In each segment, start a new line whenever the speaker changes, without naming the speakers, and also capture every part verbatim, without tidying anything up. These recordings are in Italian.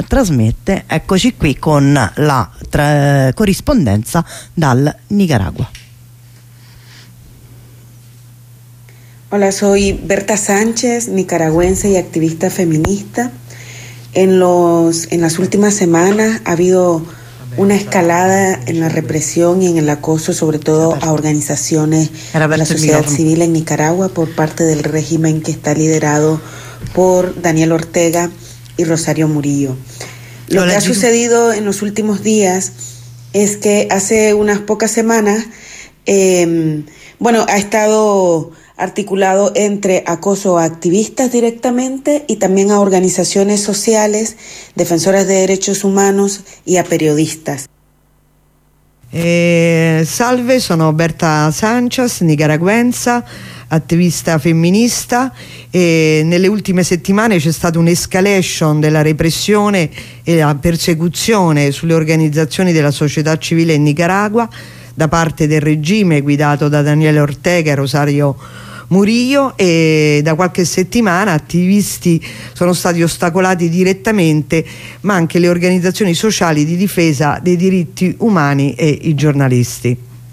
trasmette. Eccoci qui con la tra- corrispondenza dal Nicaragua.
Hola, soy Berta Sánchez, nicaragüense y activista feminista. En, los, en las últimas semanas ha habido una escalada en la represión y en el acoso, sobre todo a organizaciones de la sociedad civil en Nicaragua por parte del régimen que está liderado por Daniel Ortega y Rosario Murillo. Lo que ha sucedido en los últimos días es que hace unas pocas semanas, eh, bueno, ha estado articulado entre acoso a activistas directamente y también a organizaciones sociales, defensoras de derechos humanos y a periodistas.
Eh, salve, sono Berta Sanchez, nicaragüense, attivista femminista. E nelle ultime settimane c'è stata un'escalation della repressione e la persecuzione sulle organizzazioni della società civile in Nicaragua da parte del regime guidato da Daniele Ortega e Rosario Murillo, e da qualche settimana attivisti sono stati ostacolati direttamente, ma anche le organizzazioni sociali di difesa dei diritti umani e i giornalisti.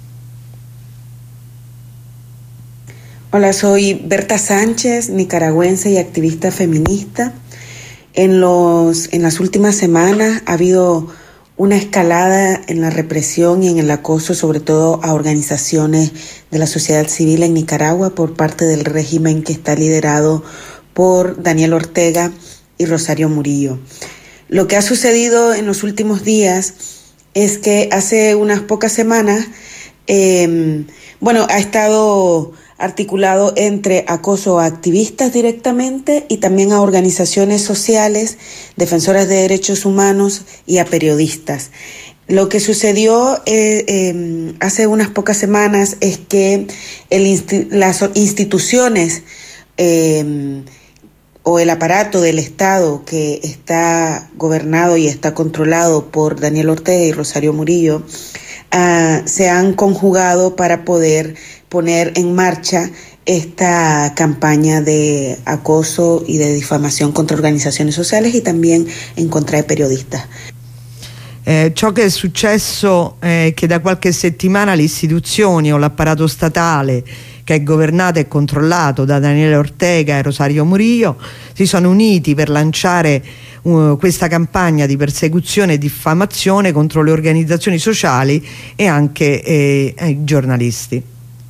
Hola, soy Berta Sánchez, nicaragüense y activista feminista. En, los, en las últimas semanas ha habido una escalada en la represión y en el acoso, sobre todo a organizaciones de la sociedad civil en Nicaragua por parte del régimen que está liderado por Daniel Ortega y Rosario Murillo. Lo que ha sucedido en los últimos días es que hace unas pocas semanas, eh, bueno, ha estado articulado entre acoso a activistas directamente y también a organizaciones sociales, defensoras de derechos humanos y a periodistas. Lo que sucedió eh, eh, hace unas pocas semanas es que el insti- las instituciones eh, o el aparato del Estado que está gobernado y está controlado por Daniel Ortega y Rosario Murillo uh, se han conjugado para poder poner en marcha esta campagna de acoso y de difamazione contro organizzazioni sociali e también en contra de periodistas.
Eh, ciò che è successo è che da qualche settimana le istituzioni o l'apparato statale che è governato e controllato da Daniele Ortega e Rosario Murillo si sono uniti per lanciare uh, questa campagna di persecuzione e diffamazione contro le organizzazioni sociali e anche eh, i giornalisti.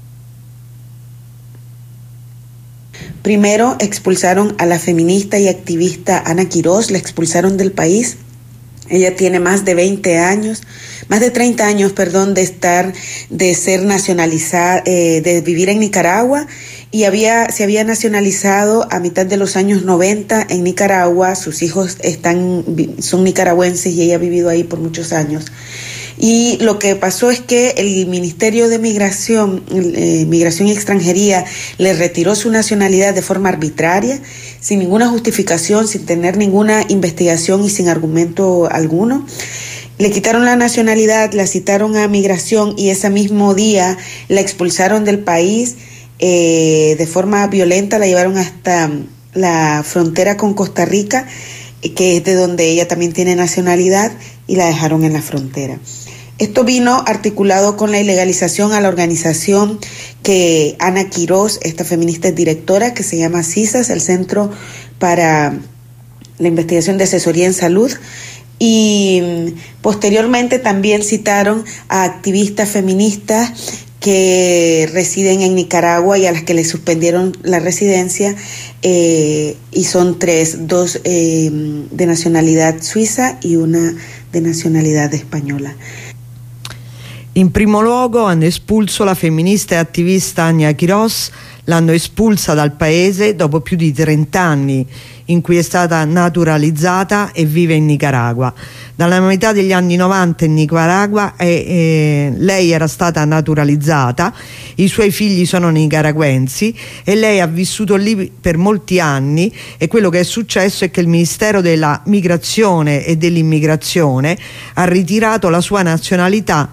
Primero expulsaron a la feminista y activista Ana Quiroz, la expulsaron del país. Ella tiene más de veinte años, más de treinta años, perdón, de estar, de ser nacionalizada, eh, de vivir en Nicaragua, y había, se había nacionalizado a mitad de los años noventa en Nicaragua. Sus hijos están, son nicaragüenses y ella ha vivido ahí por muchos años. Y lo que pasó es que el Ministerio de Migración, eh, Migración y Extranjería le retiró su nacionalidad de forma arbitraria, sin ninguna justificación, sin tener ninguna investigación y sin argumento alguno. Le quitaron la nacionalidad, la citaron a Migración y ese mismo día la expulsaron del país eh, de forma violenta, la llevaron hasta la frontera con Costa Rica, que es de donde ella también tiene nacionalidad, y la dejaron en la frontera. Esto vino articulado con la ilegalización a la organización que Ana Quiroz, esta feminista, es directora, que se llama CISAS, el Centro para la Investigación de Asesoría en Salud, y posteriormente también citaron a activistas feministas que residen en Nicaragua y a las que le suspendieron la residencia, eh, y son tres, dos eh, de nacionalidad suiza y una de nacionalidad española.
In primo luogo hanno espulso la femminista e attivista Ana Quiroz, l'hanno espulsa dal paese dopo più di trent'anni in cui è stata naturalizzata e vive in Nicaragua. Dalla metà degli anni novanta in Nicaragua e, e, lei era stata naturalizzata, i suoi figli sono nicaragüensi e lei ha vissuto lì per molti anni, e quello che è successo è che il Ministero della Migrazione e dell'Immigrazione ha ritirato la sua nazionalità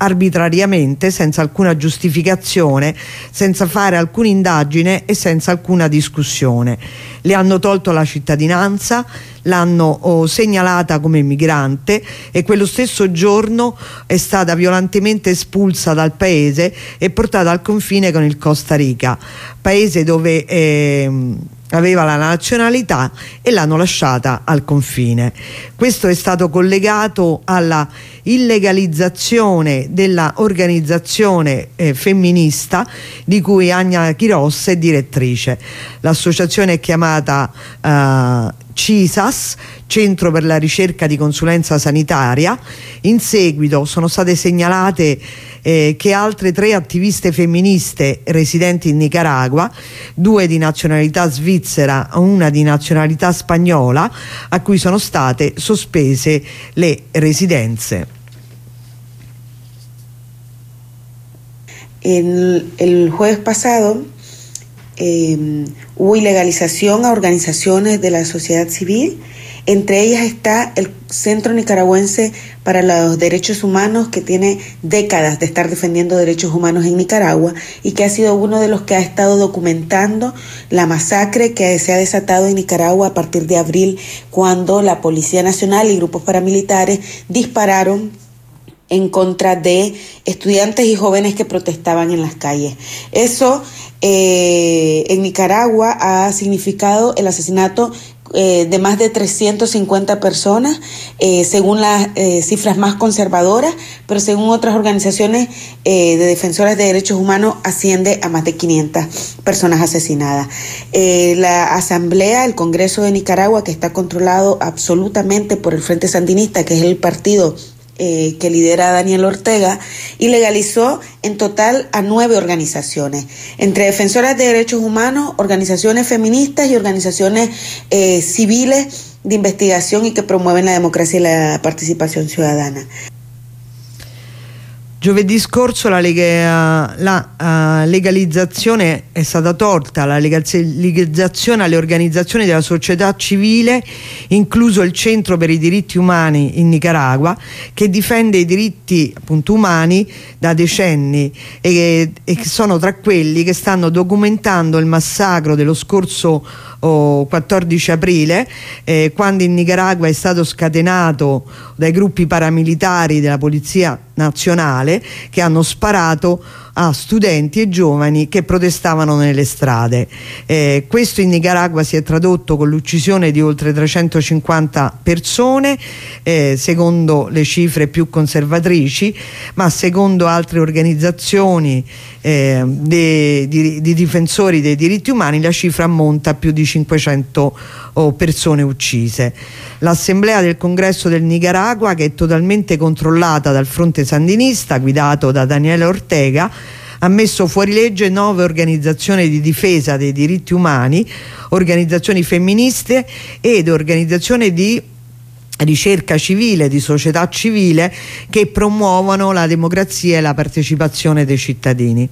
arbitrariamente, senza alcuna giustificazione, senza fare alcuna indagine e senza alcuna discussione. Le hanno tolto la cittadinanza, l'hanno oh, segnalata come migrante e quello stesso giorno è stata violentemente espulsa dal paese e portata al confine con il Costa Rica, paese dove eh, aveva la nazionalità, e l'hanno lasciata al confine. Questo è stato collegato alla illegalizzazione della organizzazione eh, femminista di cui Ania Quiros è direttrice. L'associazione è chiamata eh, CISAS, Centro per la ricerca di consulenza sanitaria. In seguito sono state segnalate eh, che altre tre attiviste femministe residenti in Nicaragua, due di nazionalità svizzera e una di nazionalità spagnola, a cui sono state sospese le residenze.
El, el jueves pasado eh, hubo ilegalización a organizaciones de la sociedad civil. Entre ellas está el Centro Nicaragüense para los Derechos Humanos, que tiene décadas de estar defendiendo derechos humanos en Nicaragua y que ha sido uno de los que ha estado documentando la masacre que se ha desatado en Nicaragua a partir de abril, cuando la Policía Nacional y grupos paramilitares dispararon en contra de estudiantes y jóvenes que protestaban en las calles. Eso eh, en Nicaragua ha significado el asesinato Eh, de más de trescientas cincuenta personas, eh, según las eh, cifras más conservadoras, pero según otras organizaciones eh, de defensoras de derechos humanos asciende a más de quinientas personas asesinadas. Eh, la Asamblea, el Congreso de Nicaragua, que está controlado absolutamente por el Frente Sandinista, que es el partido Eh, que lidera Daniel Ortega, ilegalizó en total a nueve organizaciones, entre defensoras de derechos humanos, organizaciones feministas y organizaciones eh, civiles de investigación y que promueven la democracia y la participación ciudadana.
Giovedì scorso la, lega, la uh, legalizzazione è stata tolta, la legalizzazione alle organizzazioni della società civile, incluso il Centro per i diritti umani in Nicaragua, che difende i diritti appunto umani da decenni e, e che sono tra quelli che stanno documentando il massacro dello scorso oh, quattordici aprile, eh, quando in Nicaragua è stato scatenato dai gruppi paramilitari della Polizia Nazionale, che hanno sparato a studenti e giovani che protestavano nelle strade. Eh, questo in Nicaragua si è tradotto con l'uccisione di oltre trecentocinquanta persone, eh, secondo le cifre più conservatrici, ma secondo altre organizzazioni eh, di, di, di difensori dei diritti umani la cifra ammonta a più di cinquecento oh, persone uccise. L'Assemblea del Congresso del Nicaragua, che è totalmente controllata dal fronte sandinista guidato da Daniel Ortega, ha messo fuori legge nove organizzazioni di difesa dei diritti umani, organizzazioni femministe ed organizzazioni di ricerca civile, di società civile, che promuovono la democrazia e la partecipazione dei cittadini.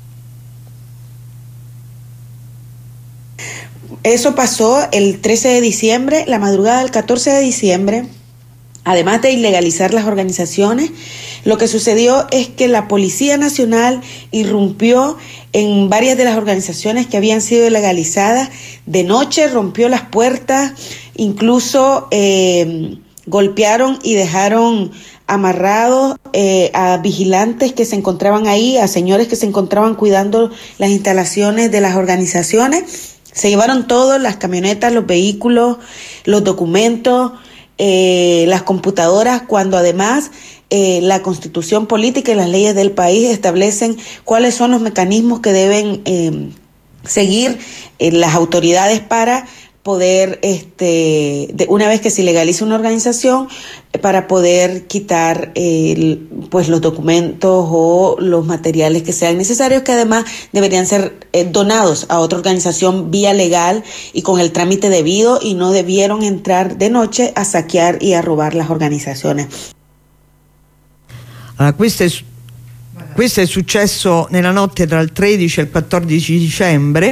Eso pasó el trece de diciembre, la madrugada del catorce de diciembre. Además de ilegalizar las organizaciones, lo que sucedió es que la Policía Nacional irrumpió en varias de las organizaciones que habían sido legalizadas de noche, rompió las puertas, incluso eh, golpearon y dejaron amarrados eh, a vigilantes que se encontraban ahí, a señores que se encontraban cuidando las instalaciones de las organizaciones. Se llevaron todo, las camionetas, los vehículos, los documentos, eh, las computadoras, cuando además eh, la Constitución política y las leyes del país establecen cuáles son los mecanismos que deben eh, seguir eh, las autoridades para poder, este, de, una vez que se legaliza una organización, para poder quitar eh, pues los documentos o los materiales que sean necesarios, que además deberían ser eh, donados a otra organización vía legal y con el trámite debido, y no debieron entrar de noche a saquear y a robar las organizaciones.
Allora, questo è, questo è successo nella notte tra il tredici e il quattordici dicembre.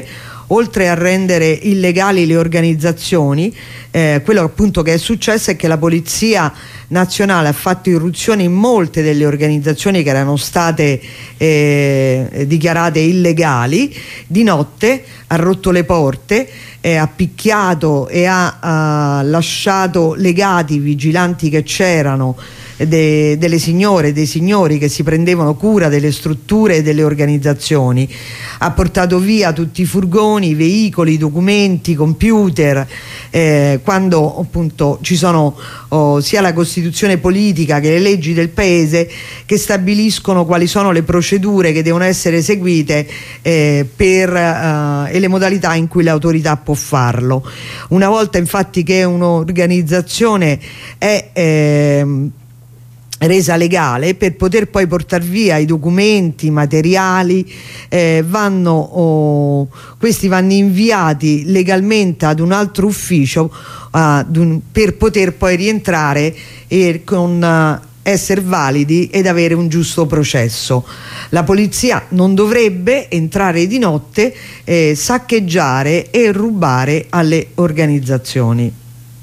oltre a rendere illegali le organizzazioni, eh, quello appunto che è successo è che la Polizia Nazionale ha fatto irruzione in molte delle organizzazioni che erano state eh, dichiarate illegali di notte, ha rotto le porte, eh, ha picchiato e ha, ha lasciato legati i vigilanti che c'erano, De, delle signore e dei signori che si prendevano cura delle strutture e delle organizzazioni. Ha portato via tutti i furgoni, i veicoli, i documenti, i computer, eh, quando appunto ci sono oh, sia la Costituzione politica che le leggi del paese che stabiliscono quali sono le procedure che devono essere seguite eh, per, eh, e le modalità in cui l'autorità può farlo. Una volta infatti che un'organizzazione è eh, resa legale, per poter poi portare via i documenti, i materiali, eh, vanno, oh, questi vanno inviati legalmente ad un altro ufficio uh, un, per poter poi rientrare e con uh, essere validi ed avere un giusto processo. La polizia non dovrebbe entrare di notte, eh, saccheggiare e rubare alle organizzazioni.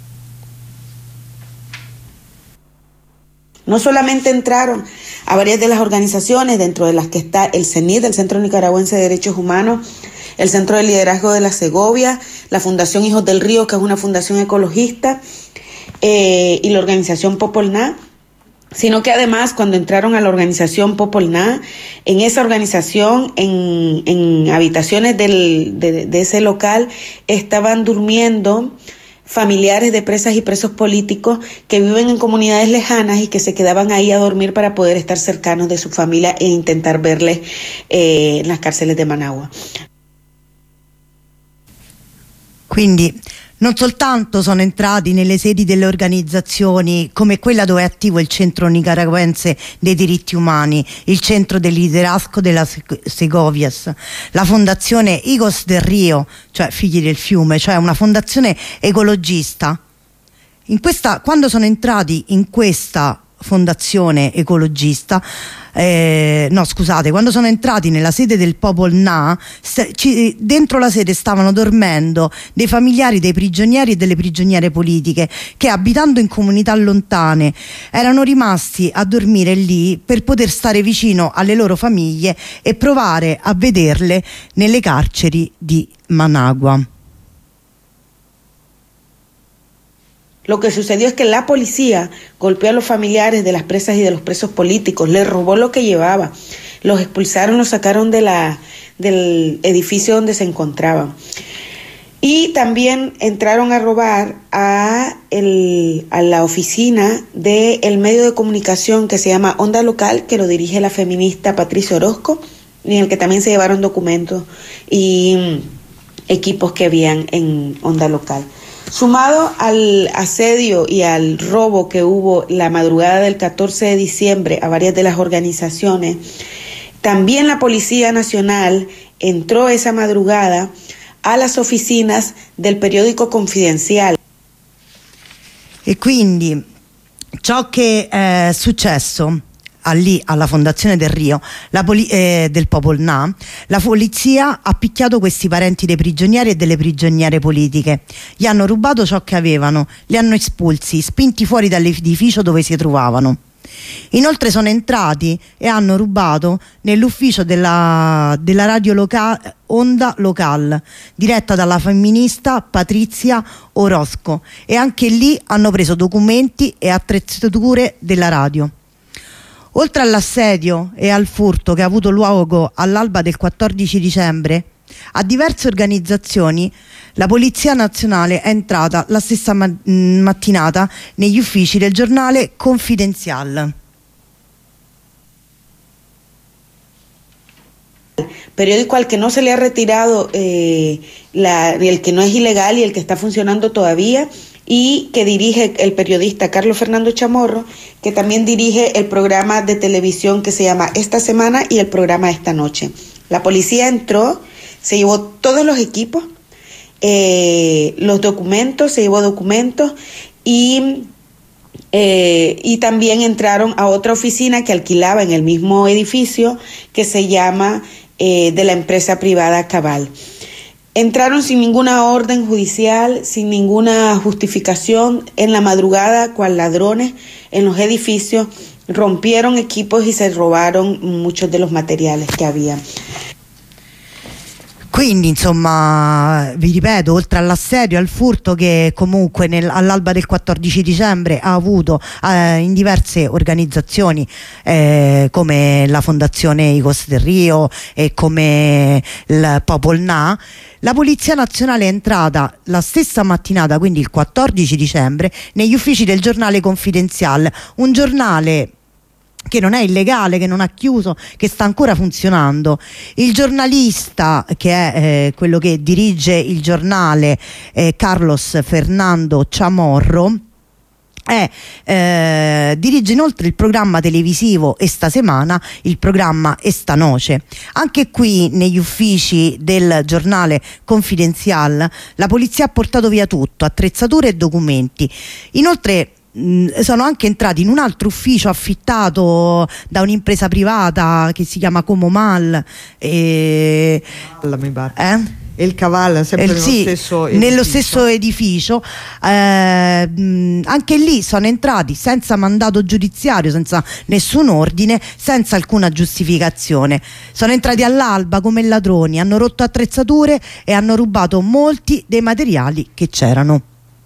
No solamente entraron a varias de las organizaciones, dentro de las que está el CENID, el Centro Nicaragüense de Derechos Humanos, el Centro de Liderazgo de la Segovia, la Fundación Hijos del Río, que es una fundación ecologista, eh, y la organización Popolná, sino que además cuando entraron a la organización Popolná, en esa organización, en, en habitaciones del, de, de ese local, estaban durmiendo familiares de presas y presos políticos que viven en comunidades lejanas y que se quedaban ahí a dormir para poder estar cercanos de su familia e intentar verles eh, en las cárceles de Managua.
Quindi non soltanto sono entrati nelle sedi delle organizzazioni come quella dove è attivo il Centro Nicaragüense dei Diritti Umani, il Centro del Liderazgo della Segovias, la Fondazione Hijos del Río, cioè Figli del Fiume, cioè una fondazione ecologista. In questa, quando sono entrati in questa fondazione ecologista, eh, no scusate, quando sono entrati nella sede del Popolná, ci, dentro la sede stavano dormendo dei familiari dei prigionieri e delle prigioniere politiche che, abitando in comunità lontane, erano rimasti a dormire lì per poter stare vicino alle loro famiglie e provare a vederle nelle carceri di Managua.
Lo que sucedió es que la policía golpeó a los familiares de las presas y de los presos políticos, les robó lo que llevaba, los expulsaron, los sacaron de la, del edificio donde se encontraban. Y también entraron a robar a, el, a la oficina del medio de comunicación que se llama Onda Local, que lo dirige la feminista Patricia Orozco, y en el que también se llevaron documentos y equipos que habían en Onda Local. Sumado al asedio y al robo que hubo la madrugada del catorce de diciembre a varias de las organizaciones, también la Policía Nacional entró esa madrugada a las oficinas del periódico Confidencial.
E quindi ciò che è successo lì alla Fondazione del Rio, la poli- eh, del Popolná, la polizia ha picchiato questi parenti dei prigionieri e delle prigioniere politiche, gli hanno rubato ciò che avevano, li hanno espulsi, spinti fuori dall'edificio dove si trovavano. Inoltre sono entrati e hanno rubato nell'ufficio della, della radio loca- Onda Local, diretta dalla femminista Patrizia Orozco, e anche lì hanno preso documenti e attrezzature della radio. Oltre all'assedio e al furto che ha avuto luogo all'alba del quattordici dicembre, a diverse organizzazioni la Polizia Nazionale è entrata la stessa ma- mattinata negli uffici del giornale Confidencial.
Periódico al que no se le ha retirado eh, la, el que no es ilegal y el que está funcionando todavía, y que dirige el periodista Carlos Fernando Chamorro, que también dirige el programa de televisión que se llama Esta Semana y el programa Esta Noche. La policía entró, se llevó todos los equipos, eh, los documentos, se llevó documentos y, eh, y también entraron a otra oficina que alquilaba en el mismo edificio que se llama eh, de la empresa privada Cabal. Entraron sin ninguna orden judicial, sin ninguna justificación, en la madrugada, cual ladrones, en los edificios, rompieron equipos y se robaron muchos de los materiales che había.
Quindi insomma, vi ripeto, oltre all'assedio, al furto che comunque nel, all'alba del quattordici dicembre ha avuto eh, in diverse organizzazioni eh, come la Fondazione Icos del Rio e come il Popol Na, la Polizia Nazionale è entrata la stessa mattinata, quindi il quattordici dicembre, negli uffici del giornale Confidenzial, un giornale che non è illegale, che non ha chiuso, che sta ancora funzionando. Il giornalista, che è eh, quello che dirige il giornale, eh, Carlos Fernando Chamorro, È, eh, dirige inoltre il programma televisivo Esta Semana, il programma Esta Noce. Anche qui negli uffici del giornale Confidenzial la polizia ha portato via tutto, attrezzature e documenti. Inoltre sono anche entrati in un altro ufficio affittato da un'impresa privata che si chiama Comomal e...
mi pare.
Eh?
E il Cavallo, sempre eh, nello, sì, stesso
nello stesso edificio. Eh, mh, anche lì sono entrati senza mandato giudiziario, senza nessun ordine, senza alcuna giustificazione. Sono entrati all'alba come ladroni, hanno rotto attrezzature e hanno rubato molti dei materiali che c'erano.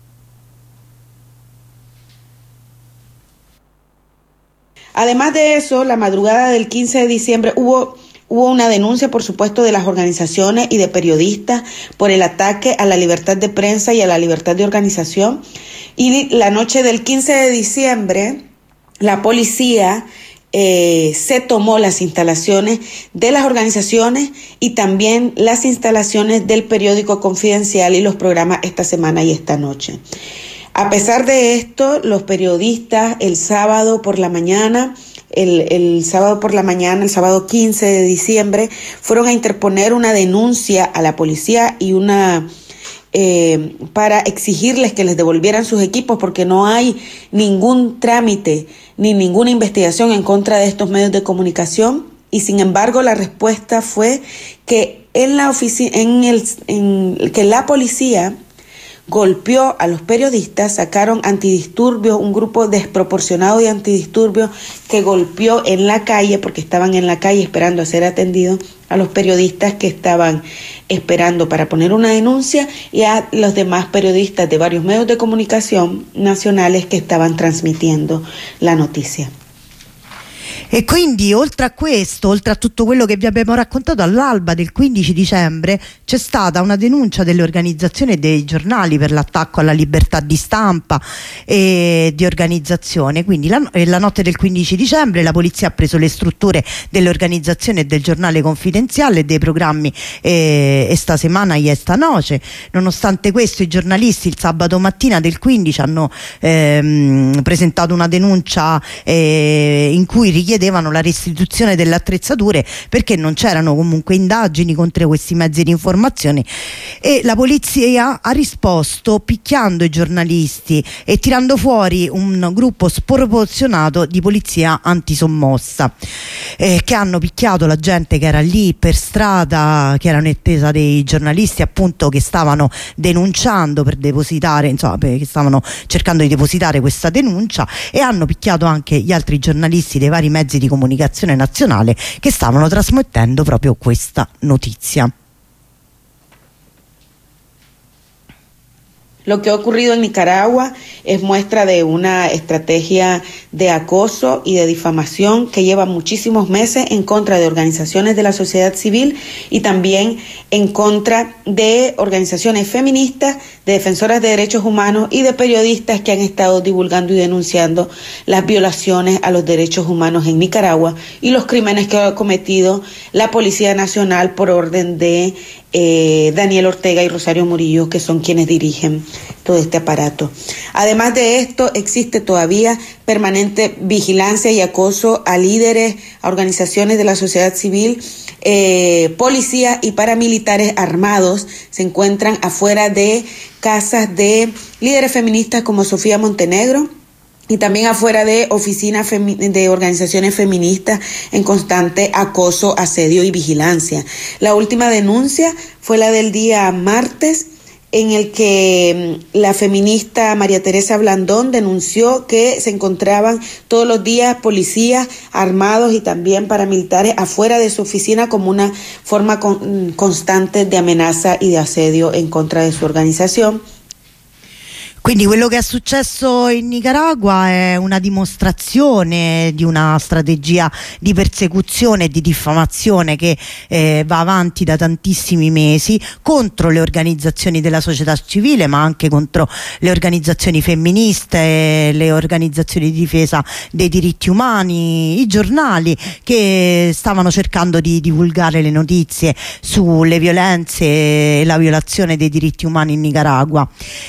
Además de eso, la madrugada del quince de diciembre hubo, hubo una denuncia, por supuesto, de las organizaciones y de periodistas por el ataque a la libertad de prensa y a la libertad de organización. Y la noche del quince de diciembre, la policía eh, se tomó las instalaciones de las organizaciones y también las instalaciones del periódico Confidencial y los programas Esta Semana y Esta Noche. A pesar de esto, los periodistas el sábado por la mañana, el, el sábado por la mañana, el sábado quince de diciembre, fueron a interponer una denuncia a la policía y una eh, para exigirles que les devolvieran sus equipos, porque no hay ningún trámite ni ninguna investigación en contra de estos medios de comunicación. Y sin embargo, la respuesta fue que en la oficina, en el, en que la policía golpeó a los periodistas, sacaron antidisturbios, un grupo desproporcionado de antidisturbios que golpeó en la calle, porque estaban en la calle esperando a ser atendidos, a los periodistas que estaban esperando para poner una denuncia y a los demás periodistas de varios medios de comunicación nacionales que estaban transmitiendo la noticia.
E quindi oltre a questo, oltre a tutto quello che vi abbiamo raccontato, all'alba del quindici dicembre c'è stata una denuncia delle organizzazioni e dei giornali per l'attacco alla libertà di stampa e di organizzazione. Quindi la, la notte del quindici dicembre la polizia ha preso le strutture delle organizzazioni e del giornale Confidenziale e dei programmi eh, Esta Semana e Esta Noce. Nonostante questo, i giornalisti il sabato mattina del quindici hanno ehm, presentato una denuncia eh, in cui richiedono chiedevano la restituzione delle attrezzature perché non c'erano comunque indagini contro questi mezzi di informazione, e la polizia ha risposto picchiando i giornalisti e tirando fuori un gruppo sproporzionato di polizia antisommossa eh, che hanno picchiato la gente che era lì per strada, che era in attesa dei giornalisti appunto che stavano denunciando per depositare, insomma, che stavano cercando di depositare questa denuncia, e hanno picchiato anche gli altri giornalisti dei vari mezzi di comunicazione nazionale che stavano trasmettendo proprio questa notizia.
Lo que ha ocurrido en Nicaragua es muestra de una estrategia de acoso y de difamación que lleva muchísimos meses en contra de organizaciones de la sociedad civil y también en contra de organizaciones feministas, de defensoras de derechos humanos y de periodistas que han estado divulgando y denunciando las violaciones a los derechos humanos en Nicaragua y los crímenes que ha cometido la Policía Nacional por orden de Eh, Daniel Ortega y Rosario Murillo, que son quienes dirigen todo este aparato. Además de esto, existe todavía permanente vigilancia y acoso a líderes, a organizaciones de la sociedad civil, eh, policías y paramilitares armados se encuentran afuera de casas de líderes feministas como Sofía Montenegro, y también afuera de oficinas de organizaciones feministas en constante acoso, asedio y vigilancia. La última denuncia fue la del día martes, en el que la feminista María Teresa Blandón denunció que se encontraban todos los días policías armados y también paramilitares afuera de su oficina como una forma con, constante di amenaza e di assedio in contra di sua organizzazione.
Quindi quello che è successo in Nicaragua è una dimostrazione di una strategia di persecuzione e di diffamazione che eh, va avanti da tantissimi mesi contro le organizzazioni della società civile, ma anche contro le organizzazioni femministe, le organizzazioni di difesa dei diritti umani, i giornali che stavano cercando di divulgare le notizie sulle violenze e la violazione dei diritti umani in Nicaragua.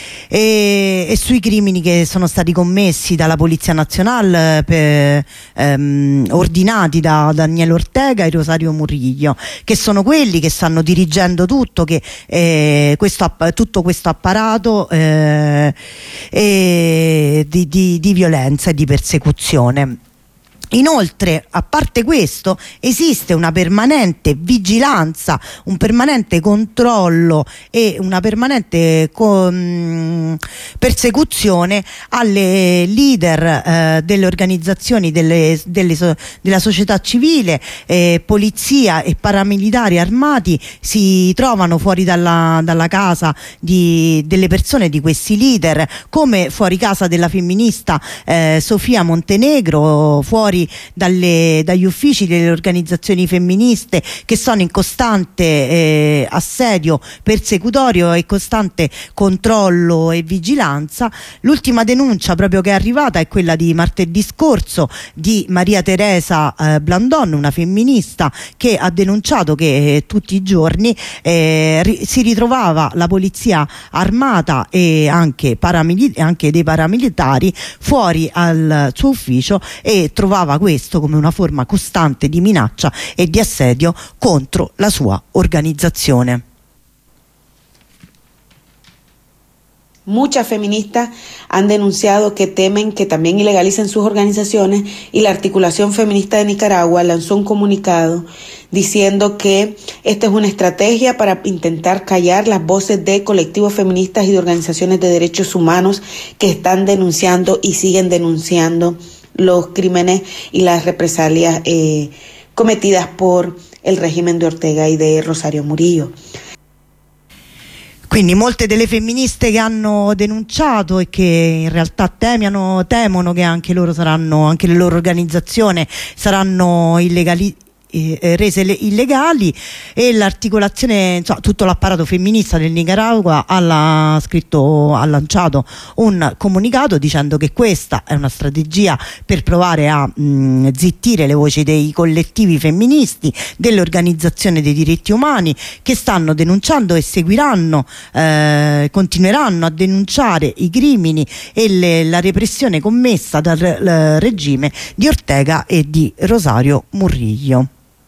E, e sui crimini che sono stati commessi dalla Polizia Nazionale per, ehm, ordinati da Daniel Ortega e Rosario Murillo, che sono quelli che stanno dirigendo tutto, che, eh, questo, tutto questo apparato eh, eh, di, di, di violenza e di persecuzione. Inoltre, a parte questo, esiste una permanente vigilanza, un permanente controllo e una permanente con, persecuzione alle leader eh, delle organizzazioni delle, delle so, della società civile, eh, polizia e paramilitari armati si trovano fuori dalla, dalla casa di, delle persone di questi leader, come fuori casa della femminista eh, Sofia Montenegro, fuori Dalle, dagli uffici delle organizzazioni femministe che sono in costante eh, assedio persecutorio e costante controllo e vigilanza. L'ultima denuncia proprio che è arrivata è quella di martedì scorso di Maria Teresa eh, Blandón, una femminista che ha denunciato che eh, tutti i giorni eh, ri si ritrovava la polizia armata e anche, anche dei paramilitari fuori al suo ufficio e trovava questo come una forma costante di minaccia e di assedio contro la sua organizzazione.
Muchas feministas han denunciado que temen que también ilegalicen sus organizaciones y la Articulación Feminista de Nicaragua lanzó un comunicado diciendo que esta es una estrategia para intentar callar las voces de colectivos feministas y de organizaciones de derechos humanos que están denunciando y siguen denunciando los crímenes y las represalias eh, cometidas por el régimen de Ortega y de Rosario Murillo.
Quindi molte delle femministe che hanno denunciato e che in realtà temiano, temono che anche loro saranno, anche le loro organizzazioni saranno illegali, eh, rese illegali, e l'articolazione, insomma, tutto l'apparato femminista del Nicaragua ha scritto, ha lanciato un comunicato dicendo che questa è una strategia per provare a mh, zittire le voci dei collettivi femministi, delle organizzazioni dei diritti umani che stanno denunciando e seguiranno, eh, continueranno a denunciare i crimini e le, la repressione commessa dal regime di Ortega e di Rosario Murillo.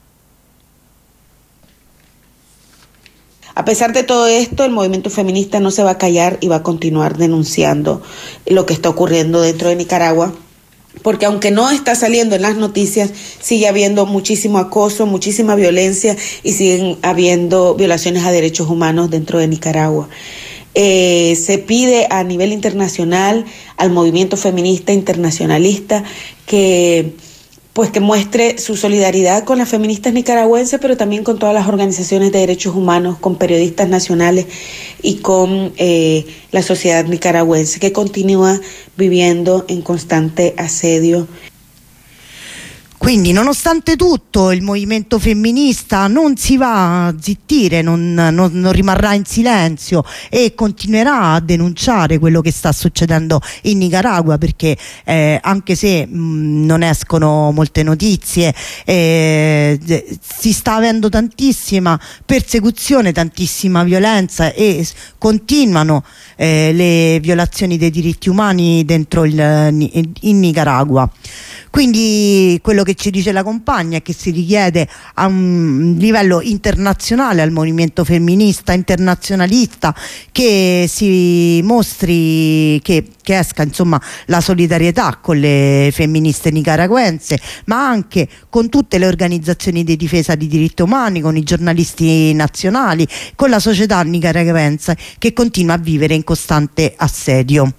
A pesar de todo esto, el movimiento feminista no se va a callar y va a continuar denunciando lo que está ocurriendo dentro de Nicaragua, porque aunque no está saliendo en las noticias, sigue habiendo muchísimo acoso, muchísima violencia y siguen habiendo violaciones a derechos humanos dentro de Nicaragua. Eh, se pide a nivel internacional al movimiento feminista internacionalista que pues que muestre su solidaridad con las feministas nicaragüenses, pero también con todas las organizaciones de derechos humanos, con periodistas nacionales y con eh, la sociedad nicaragüense que continúa viviendo en constante asedio.
Quindi nonostante tutto il movimento femminista non si va a zittire, non, non, non rimarrà in silenzio e continuerà a denunciare quello che sta succedendo in Nicaragua, perché eh, anche se mh, non escono molte notizie, eh, si sta avendo tantissima persecuzione, tantissima violenza e continuano eh, le violazioni dei diritti umani dentro il, in Nicaragua. Quindi quello che ci dice la compagna è che si richiede a un livello internazionale al movimento femminista internazionalista che si mostri, che, che esca insomma la solidarietà con le femministe nicaragüense, ma anche con tutte le organizzazioni di difesa di diritti umani, con i giornalisti nazionali, con la società nicaragüense che continua a vivere in costante assedio.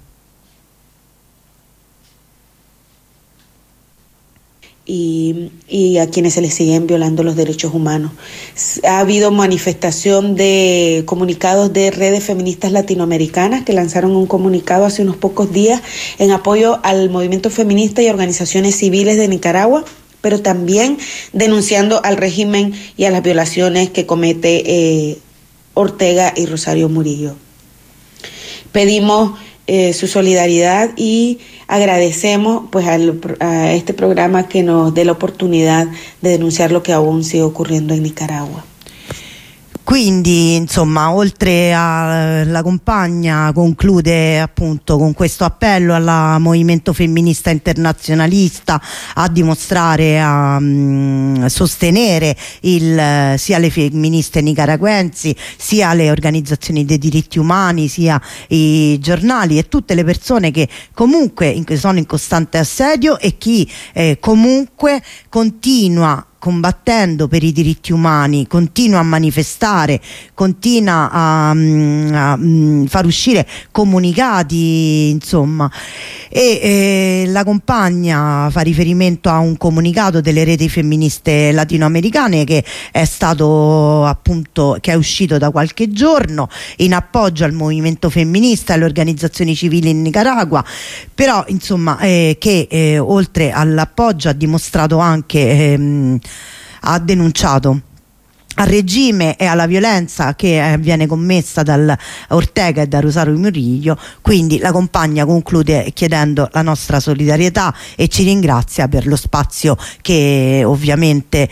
Y, y a quienes se les siguen violando los derechos humanos. Ha habido manifestación de comunicados de redes feministas latinoamericanas que lanzaron un comunicado hace unos pocos días en apoyo al movimiento feminista y organizaciones civiles de Nicaragua, pero también denunciando al régimen y a las violaciones que comete eh, Ortega y Rosario Murillo. Pedimos eh, su solidaridad y agradecemos pues al, a este programa que nos dé la oportunidad de denunciar lo que aún sigue ocurriendo en Nicaragua.
Quindi insomma, oltre alla compagna conclude appunto con questo appello al movimento femminista internazionalista a dimostrare, a um, sostenere il, sia le femministe nicaragüensi, sia le organizzazioni dei diritti umani, sia i giornali e tutte le persone che comunque in, sono in costante assedio e chi eh, comunque continua combattendo per i diritti umani, continua a manifestare, continua a, a, a far uscire comunicati, insomma, e eh, la compagna fa riferimento a un comunicato delle reti femministe latinoamericane che è stato appunto, che è uscito da qualche giorno in appoggio al movimento femminista e alle organizzazioni civili in Nicaragua, però insomma eh, che eh, oltre all'appoggio ha dimostrato anche ehm, ha denunciato al regime e alla violenza che eh, viene commessa dal Ortega e da Rosario Murillo. Quindi la compagna conclude chiedendo la nostra solidarietà e ci ringrazia per lo spazio che ovviamente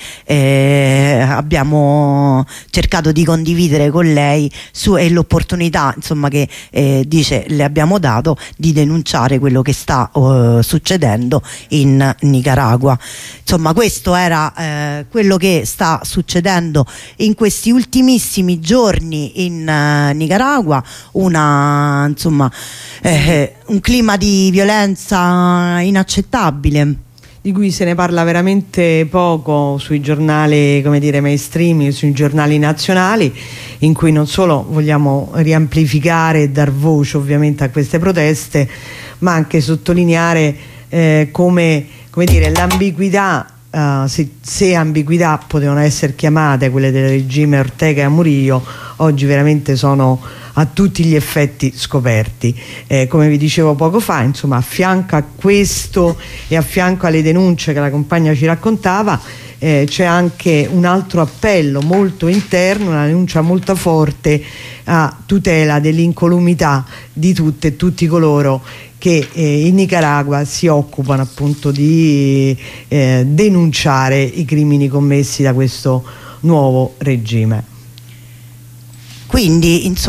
eh, abbiamo cercato di condividere con lei su, e l'opportunità insomma che eh, dice le abbiamo dato di denunciare quello che sta uh, succedendo in Nicaragua. Insomma, questo era eh, quello che sta succedendo in questi ultimissimi giorni in uh, Nicaragua, una, insomma, eh, un clima di violenza inaccettabile,
di cui se ne parla veramente poco sui giornali, come dire, mainstream, sui giornali nazionali, in cui non solo vogliamo riamplificare e dar voce ovviamente a queste proteste, ma anche sottolineare eh, come, come dire, l'ambiguità. Uh, se, se ambiguità potevano essere chiamate quelle del regime Ortega e Murillo, oggi veramente sono a tutti gli effetti scoperti. Eh, come vi dicevo poco fa, insomma, a fianco a questo e a fianco alle denunce che la compagna ci raccontava, eh, c'è anche un altro appello molto interno, una denuncia molto forte a tutela dell'incolumità di tutte e tutti coloro che eh, in Nicaragua si occupano appunto di eh, denunciare i crimini commessi da questo nuovo regime.
Quindi insomma